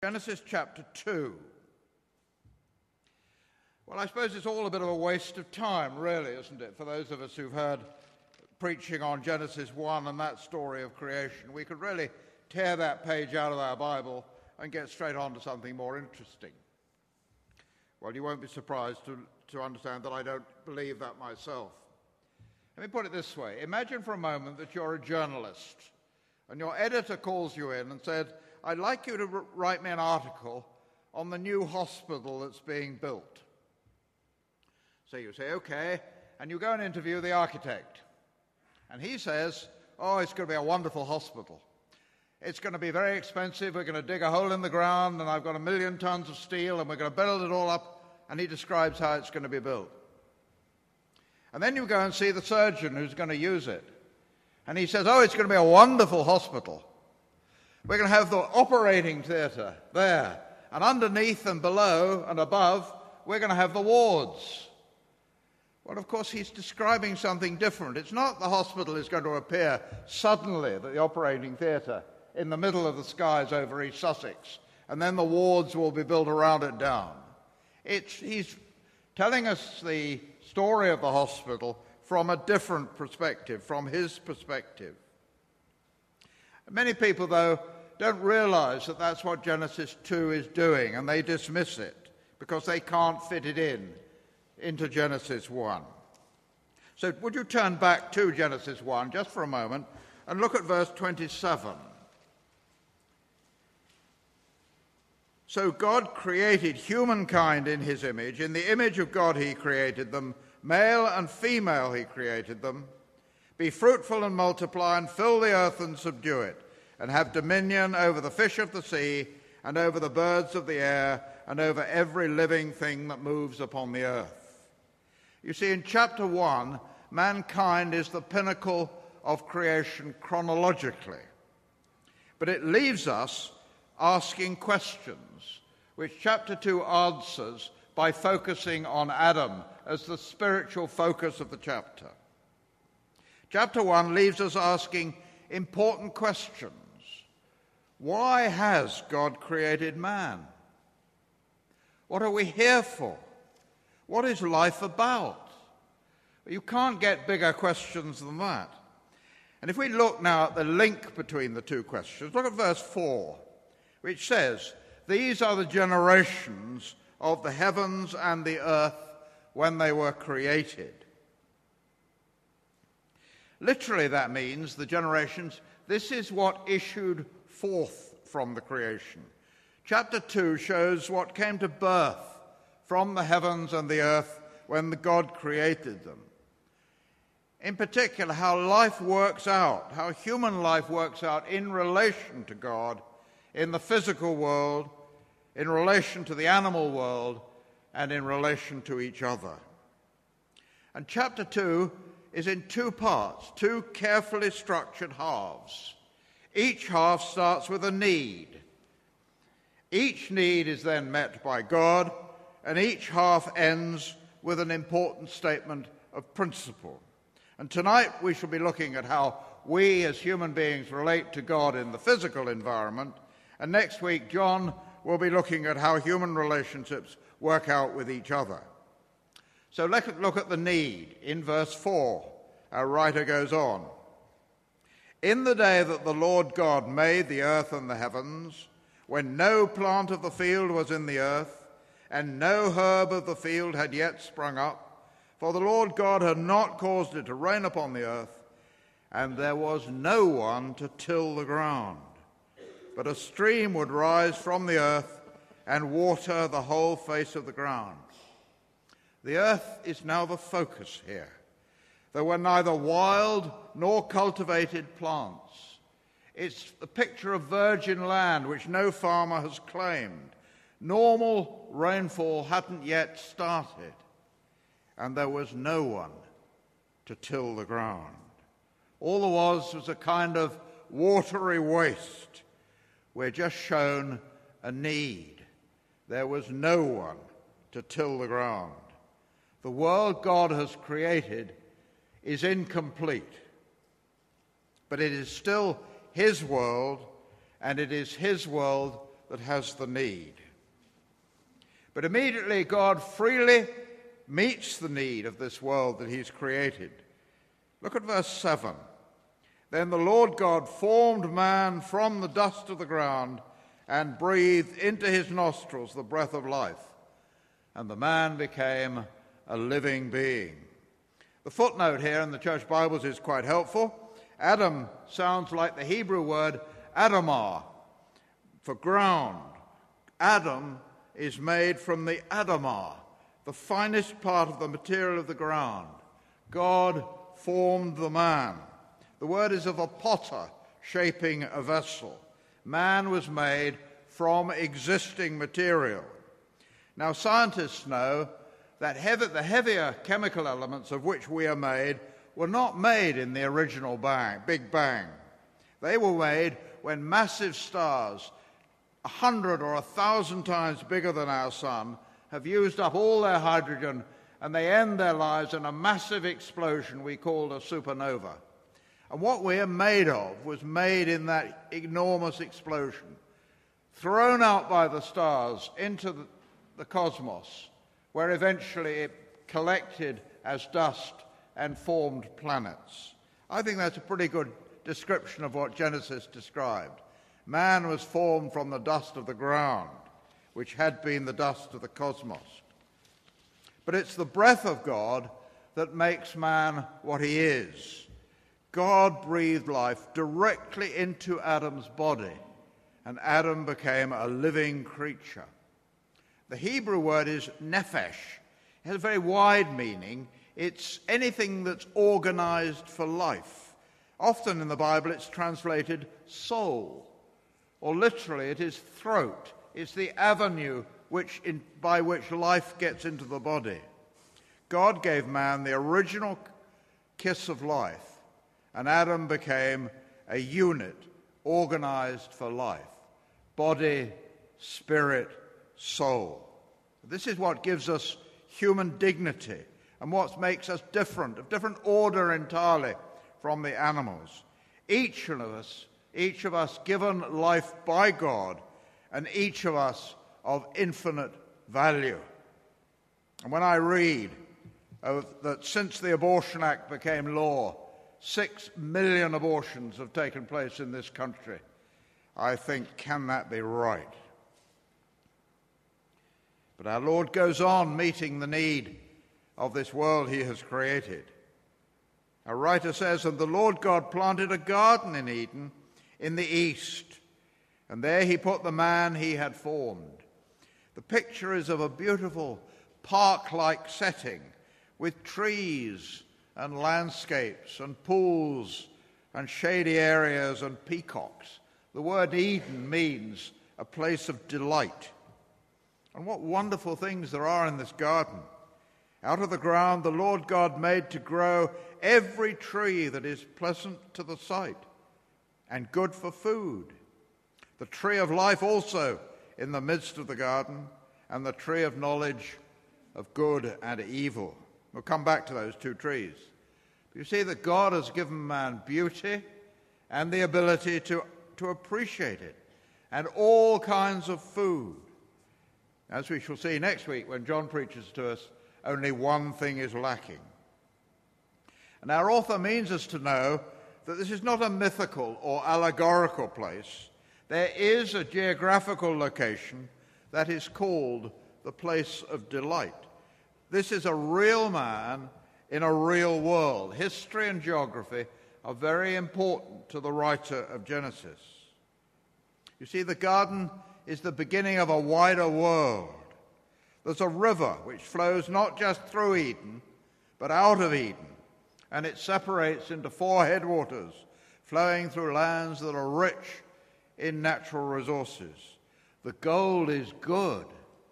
Genesis chapter 2. Well, I suppose it's all a bit of a waste of time, really, isn't it, for those of us who've heard preaching on Genesis 1 and that story of creation. We could really tear that page out of our Bible and get straight on to something more interesting. Well, you won't be surprised to understand that I don't believe that myself. Let me put it this way. Imagine for a moment that you're a journalist and your editor calls you in and said, I'd like you to write me an article on the new hospital that's being built. So you say, okay, and you go and interview the architect. And he says, oh, it's going to be a wonderful hospital. It's going to be very expensive. We're going to dig a hole in the ground, and I've got 1 million tons of steel, and we're going to build it all up. And he describes how it's going to be built. And then you go and see the surgeon who's going to use it. And he says, oh, it's going to be a wonderful hospital. We're going to have the operating theatre there. And underneath and below and above, we're going to have the wards. Well, of course, he's describing something different. It's not the hospital is going to appear suddenly at the operating theatre in the middle of the skies over East Sussex, and then the wards will be built around it down. He's telling us the story of the hospital from a different perspective, from his perspective. Many people, though, don't realize that that's what Genesis 2 is doing, and they dismiss it because they can't fit it into Genesis 1. So would you turn back to Genesis 1 just for a moment and look at verse 27. So God created humankind in his image. In the image of God he created them. Male and female he created them. Be fruitful and multiply and fill the earth and subdue it, and have dominion over the fish of the sea and over the birds of the air and over every living thing that moves upon the earth. You see, in chapter 1, mankind is the pinnacle of creation chronologically. But it leaves us asking questions, which chapter 2 answers by focusing on Adam as the spiritual focus of the chapter. Chapter 1 leaves us asking important questions. Why has God created man? What are we here for? What is life about? You can't get bigger questions than that. And if we look now at the link between the two questions, look at verse 4, which says, these are the generations of the heavens and the earth when they were created. Literally, that means the generations, this is what issued forth from the creation. Chapter 2 shows what came to birth from the heavens and the earth when God created them. In particular, how life works out, how human life works out in relation to God, in the physical world, in relation to the animal world, and in relation to each other. And chapter 2 is in two parts, two carefully structured halves. Each half starts with a need. Each need is then met by God, and each half ends with an important statement of principle. And tonight we shall be looking at how we as human beings relate to God in the physical environment, and next week John will be looking at how human relationships work out with each other. So let's look at the need. In verse 4, our writer goes on. In the day that the Lord God made the earth and the heavens, when no plant of the field was in the earth, and no herb of the field had yet sprung up, for the Lord God had not caused it to rain upon the earth, and there was no one to till the ground. But a stream would rise from the earth and water the whole face of the ground. The earth is now the focus here. There were neither wild nor cultivated plants. It's the picture of virgin land which no farmer has claimed. Normal rainfall hadn't yet started, and there was no one to till the ground. All there was a kind of watery waste. We're just shown a need. There was no one to till the ground. The world God has created is incomplete, but it is still his world, and it is his world that has the need. But immediately God freely meets the need of this world that he's created. Look at verse 7. Then the Lord God formed man from the dust of the ground and breathed into his nostrils the breath of life, and the man became a living being. The footnote here in the church Bibles is quite helpful. Adam sounds like the Hebrew word Adamah, for ground. Adam is made from the Adamah, the finest part of the material of the ground. God formed the man. The word is of a potter shaping a vessel. Man was made from existing material. Now, scientists know that the heavier chemical elements of which we are made were not made in the original Big Bang. They were made when massive stars, 100 or 1,000 times bigger than our sun, have used up all their hydrogen, and they end their lives in a massive explosion we called a supernova. And what we are made of was made in that enormous explosion, thrown out by the stars into the cosmos, where eventually it collected as dust and formed planets. I think that's a pretty good description of what Genesis described. Man was formed from the dust of the ground, which had been the dust of the cosmos. But it's the breath of God that makes man what he is. God breathed life directly into Adam's body, and Adam became a living creature. The Hebrew word is nephesh. It has a very wide meaning. It's anything that's organized for life. Often in the Bible it's translated soul, or literally it is throat. It's the avenue by which life gets into the body. God gave man the original kiss of life, and Adam became a unit organized for life. Body, spirit, soul. This is what gives us human dignity and what makes us different, of different order entirely from the animals. Each of us given life by God, and each of us of infinite value. And when I read that since the Abortion Act became law, 6 million abortions have taken place in this country, I think, can that be right? But our Lord goes on meeting the need of this world he has created. A writer says, "And the Lord God planted a garden in Eden in the east, and there he put the man he had formed." The picture is of a beautiful park-like setting with trees and landscapes and pools and shady areas and peacocks. The word Eden means a place of delight. And what wonderful things there are in this garden. Out of the ground the Lord God made to grow every tree that is pleasant to the sight and good for food. The tree of life also in the midst of the garden, and the tree of knowledge of good and evil. We'll come back to those two trees. But you see that God has given man beauty and the ability to appreciate it, and all kinds of food. As we shall see next week when John preaches to us, only one thing is lacking. And our author means us to know that this is not a mythical or allegorical place. There is a geographical location that is called the place of delight. This is a real man in a real world. History and geography are very important to the writer of Genesis. You see, the garden is the beginning of a wider world. There's a river which flows not just through Eden, but out of Eden, and it separates into 4 headwaters, flowing through lands that are rich in natural resources. The gold is good.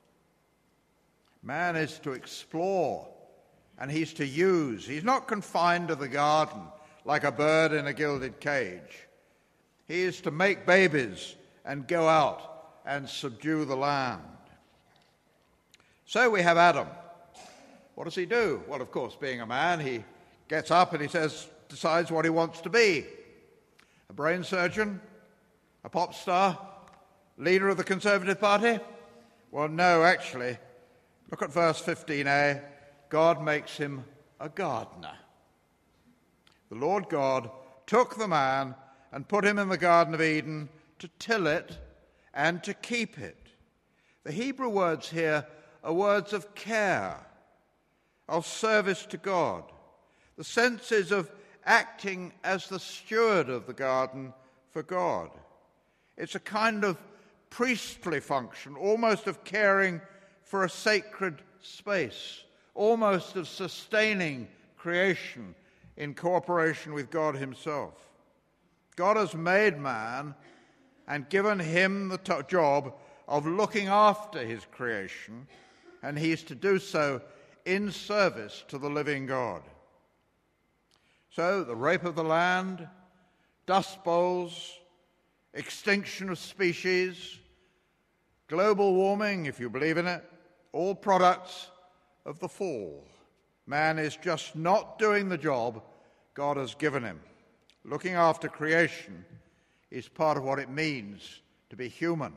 Man is to explore, and he's to use. He's not confined to the garden like a bird in a gilded cage. He is to make babies and go out and subdue the land. So we have Adam. What does he do? Well, of course, being a man, he gets up and he decides what he wants to be. A brain surgeon, a pop star, leader of the Conservative Party? Well, no, actually. Look at verse 15a. God makes him a gardener. The Lord God took the man and put him in the Garden of Eden to till it and to keep it. The Hebrew words here are words of care, of service to God. The sense is of acting as the steward of the garden for God. It's a kind of priestly function, almost of caring for a sacred space, almost of sustaining creation in cooperation with God himself. God has made man and given him the job of looking after his creation, and he's to do so in service to the living God. So the rape of the land, dust bowls, extinction of species, global warming, if you believe in it, all products of the fall. Man is just not doing the job God has given him. Looking after creation is part of what it means to be human.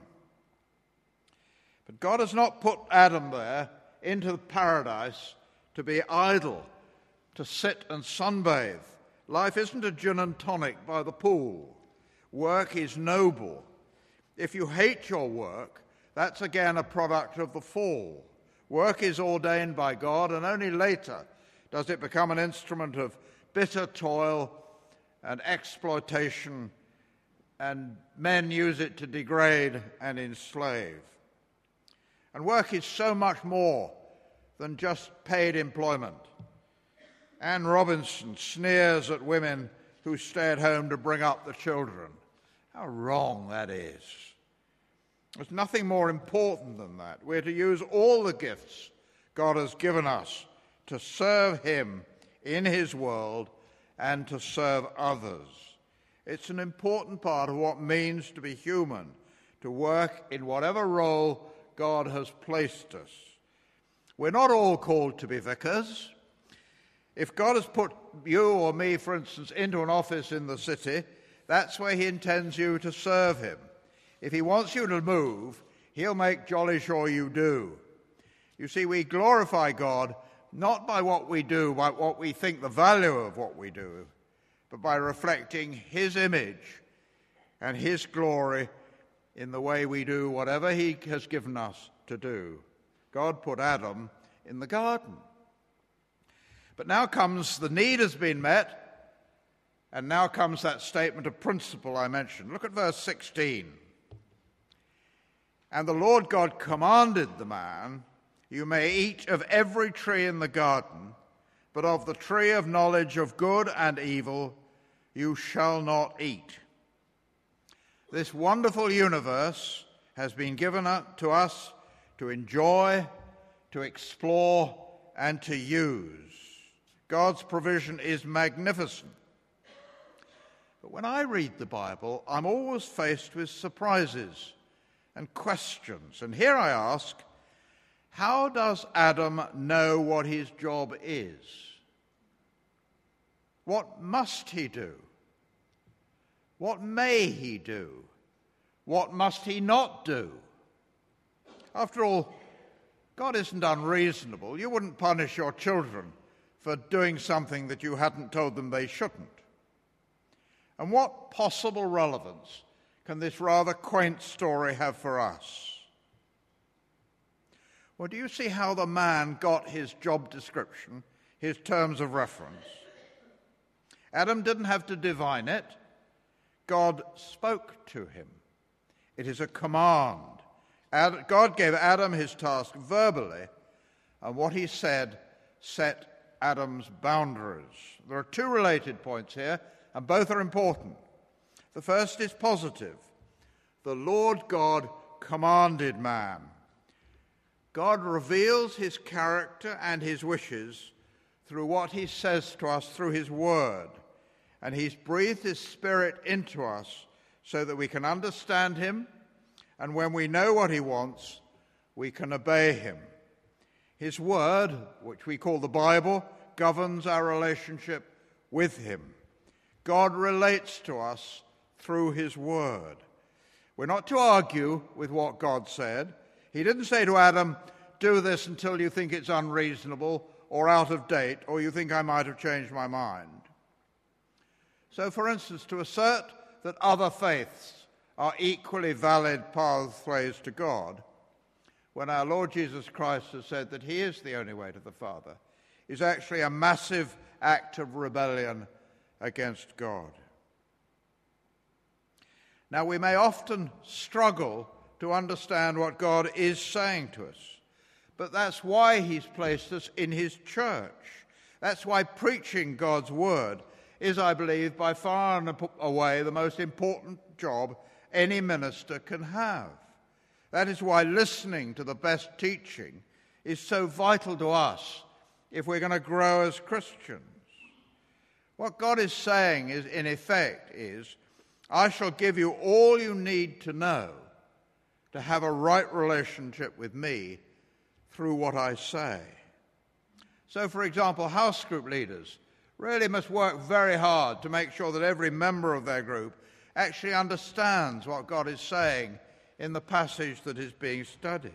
But God has not put Adam there into paradise to be idle, to sit and sunbathe. Life isn't a gin and tonic by the pool. Work is noble. If you hate your work, that's again a product of the fall. Work is ordained by God, and only later does it become an instrument of bitter toil and exploitation, and men use it to degrade and enslave. And work is so much more than just paid employment. Anne Robinson sneers at women who stay at home to bring up the children. How wrong that is. There's nothing more important than that. We're to use all the gifts God has given us to serve him in his world and to serve others. It's an important part of what it means to be human, to work in whatever role God has placed us. We're not all called to be vicars. If God has put you or me, for instance, into an office in the city, that's where he intends you to serve him. If he wants you to move, he'll make jolly sure you do. You see, we glorify God not by what we do, by what we think the value of what we do, but by reflecting his image and his glory in the way we do whatever he has given us to do. God put Adam in the garden. But now comes the need has been met, and now comes that statement of principle I mentioned. Look at verse 16. And the Lord God commanded the man, you may eat of every tree in the garden, but of the tree of knowledge of good and evil you shall not eat. This wonderful universe has been given to us to enjoy, to explore, and to use. God's provision is magnificent. But when I read the Bible, I'm always faced with surprises and questions. And here I ask, how does Adam know what his job is? What must he do? What may he do? What must he not do? After all, God isn't unreasonable. You wouldn't punish your children for doing something that you hadn't told them they shouldn't. And what possible relevance can this rather quaint story have for us? Well, do you see how the man got his job description, his terms of reference? Adam didn't have to divine it. God spoke to him. It is a command. God gave Adam his task verbally, and what he said set Adam's boundaries. There are two related points here, and both are important. The first is positive. The Lord God commanded man. God reveals his character and his wishes through what he says to us through his word. And he's breathed his Spirit into us so that we can understand him, and when we know what he wants, we can obey him. His word, which we call the Bible, governs our relationship with him. God relates to us through his word. We're not to argue with what God said. He didn't say to Adam, do this until you think it's unreasonable or out of date, or you think I might have changed my mind. So, for instance, to assert that other faiths are equally valid pathways to God, when our Lord Jesus Christ has said that he is the only way to the Father, is actually a massive act of rebellion against God. Now, we may often struggle to understand what God is saying to us, but that's why he's placed us in his church. That's why preaching God's word is, I believe, by far and away the most important job any minister can have. That is why listening to the best teaching is so vital to us if we're going to grow as Christians. What God is saying is, in effect, is, I shall give you all you need to know to have a right relationship with me through what I say. So, for example, house group leaders really must work very hard to make sure that every member of their group actually understands what God is saying in the passage that is being studied.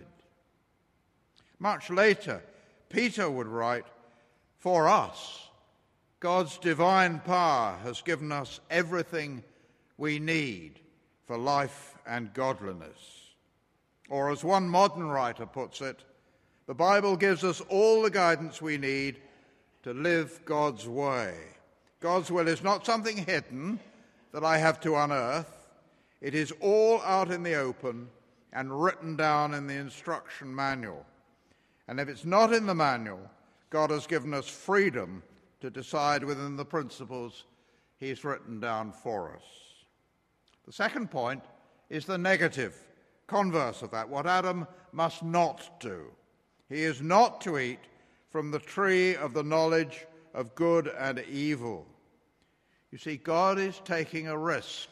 Much later, Peter would write, for us, God's divine power has given us everything we need for life and godliness. Or as one modern writer puts it, the Bible gives us all the guidance we need to live God's way. God's will is not something hidden that I have to unearth. It is all out in the open and written down in the instruction manual. And if it's not in the manual, God has given us freedom to decide within the principles he's written down for us. The second point is the negative, converse of that, what Adam must not do. He is not to eat from the tree of the knowledge of good and evil. You see, God is taking a risk.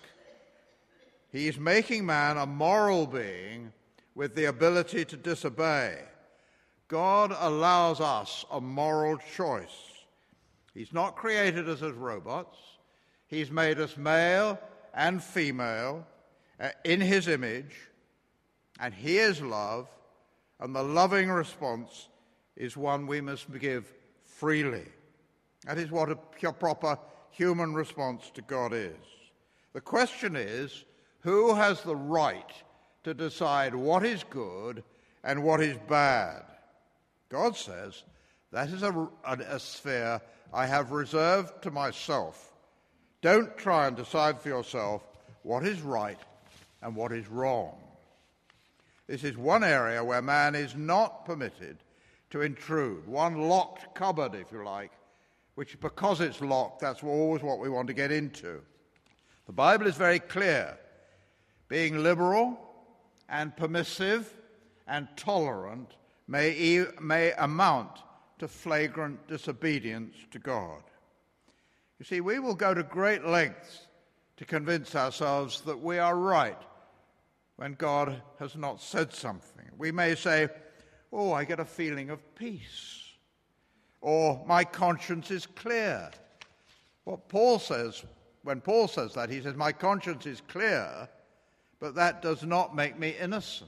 He is making man a moral being with the ability to disobey. God allows us a moral choice. He's not created us as robots. He's made us male and female in his image, and he is love, and the loving response is one we must give freely. That is what a proper human response to God is. The question is, who has the right to decide what is good and what is bad? God says, that is a sphere I have reserved to myself. Don't try and decide for yourself what is right and what is wrong. This is one area where man is not permitted to intrude, one locked cupboard, if you like, which because it's locked, that's always what we want to get into. The Bible is very clear. Being liberal and permissive and tolerant may amount to flagrant disobedience to God. You see, we will go to great lengths to convince ourselves that we are right when God has not said something. We may say, oh, I get a feeling of peace, or my conscience is clear. What Paul says, when Paul says that, he says, my conscience is clear, but that does not make me innocent.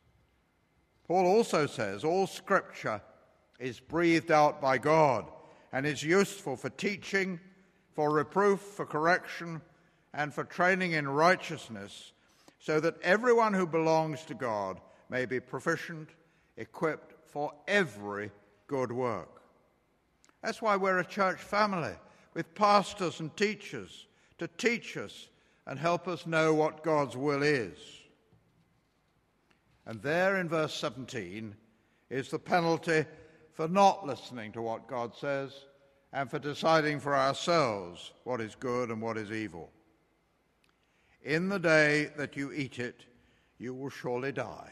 Paul also says, all Scripture is breathed out by God and is useful for teaching, for reproof, for correction, and for training in righteousness, so that everyone who belongs to God may be proficient, equipped for every good work. That's why we're a church family with pastors and teachers to teach us and help us know what God's will is. And there in verse 17 is the penalty for not listening to what God says and for deciding for ourselves what is good and what is evil. In the day that you eat it, you will surely die.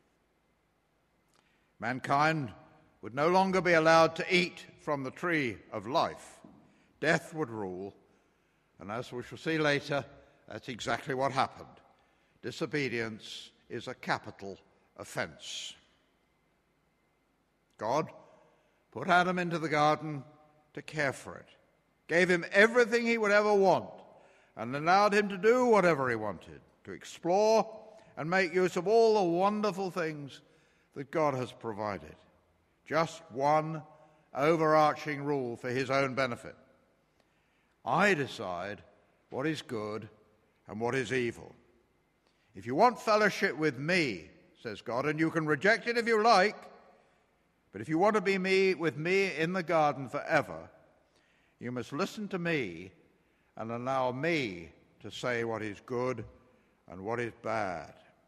Mankind would no longer be allowed to eat from the tree of life. Death would rule, and as we shall see later, that's exactly what happened. Disobedience is a capital offense. God put Adam into the garden to care for it, gave him everything he would ever want, and allowed him to do whatever he wanted, to explore and make use of all the wonderful things that God has provided. Just one overarching rule for his own benefit. I decide what is good and what is evil. If you want fellowship with me, says God, and you can reject it if you like, but if you want to be with me in the garden forever, you must listen to me and allow me to say what is good and what is bad.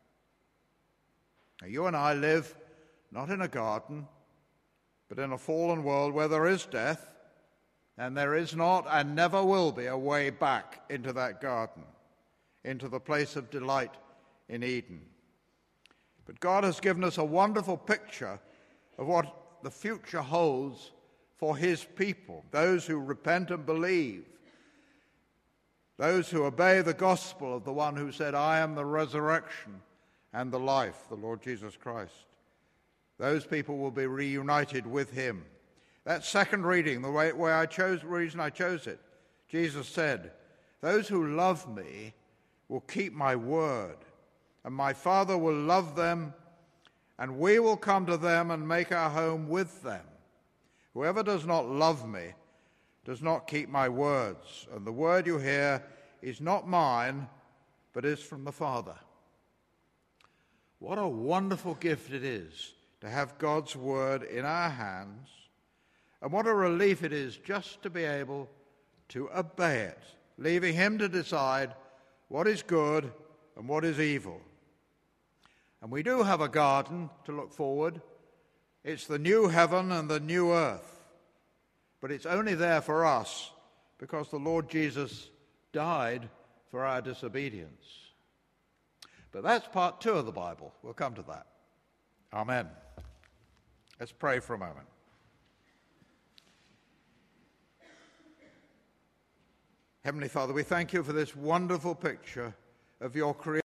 Now, you and I live not in a garden, but in a fallen world where there is death, and there is not and never will be a way back into that garden, into the place of delight in Eden. But God has given us a wonderful picture of what the future holds for his people, those who repent and believe, those who obey the gospel of the one who said, I am the resurrection and the life, the Lord Jesus Christ. Those people will be reunited with him. That second reading, the reason I chose it, Jesus said, those who love me will keep my word, and my Father will love them, and we will come to them and make our home with them. Whoever does not love me does not keep my words, and the word you hear is not mine, but is from the Father. What a wonderful gift it is to have God's word in our hands, and what a relief it is just to be able to obey it, leaving him to decide what is good and what is evil. And we do have a garden to look forward. It's the new heaven and the new earth. But it's only there for us because the Lord Jesus died for our disobedience. But that's part 2 of the Bible. We'll come to that. Amen. Let's pray for a moment. Heavenly Father, we thank you for this wonderful picture of your creation.